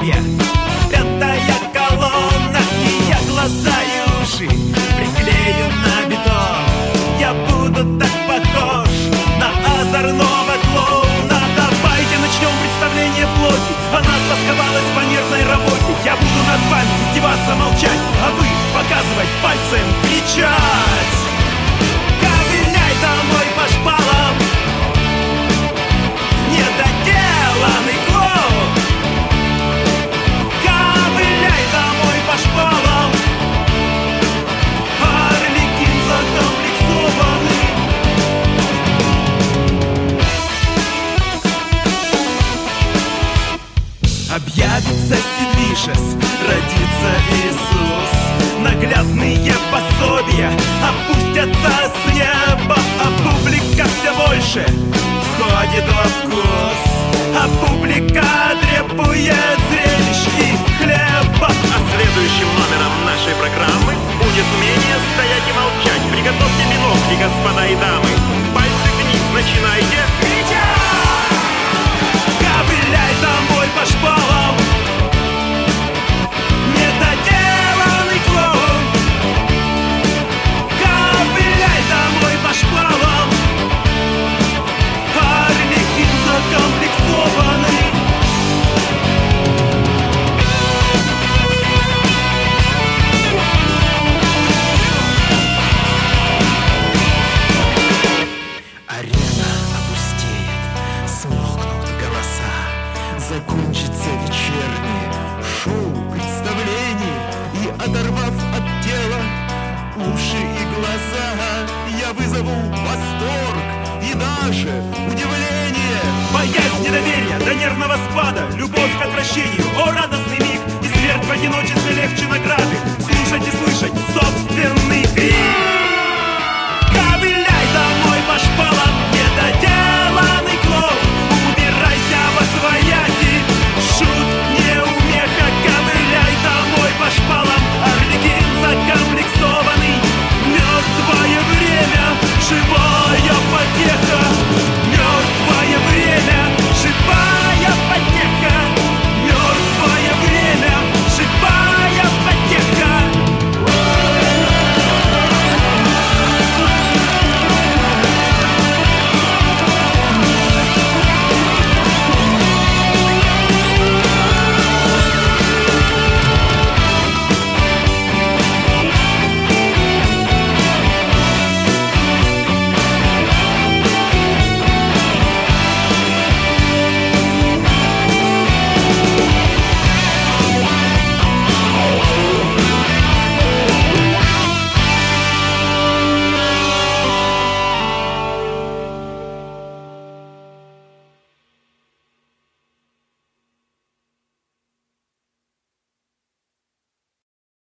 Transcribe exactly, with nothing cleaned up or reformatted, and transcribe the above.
пособие. Пятая колонна, и я глаза и уши приклею на бетон. Я буду так похож на озорного клоуна. Давайте начнем представление плоти. Она стосковалась по нервной работе. Я буду над вами издеваться, молчать, а вы показывать пальцем, кричать. Ковыляй домой по шпалам, недоделанный клоун. Ковыляй домой по шпалам, Арлекин закомплексованный. Объявится Сидвишес, родится Иисус. Наглядные пособия опустятся с неба, а публика все больше входит во вкус. А публика требует зрелищ и хлеба. А следующим номером нашей программы будет умение стоять и молчать. Приготовьте бинокли, господа и дамы. Пальцы вниз, начинайте кричать. Ковыляй домой по шпалам, недоделанный клоун. Ковыляй домой по шпалам, Арлекин закомплексованный. Арена опустеет, смолкнут голоса, закончится вечернее шоу представлений, и, оторвав от тела уши и глаза, я вызову восторг и даже удивление. Боязнь недоверия до нервного спада, любовь к отвращению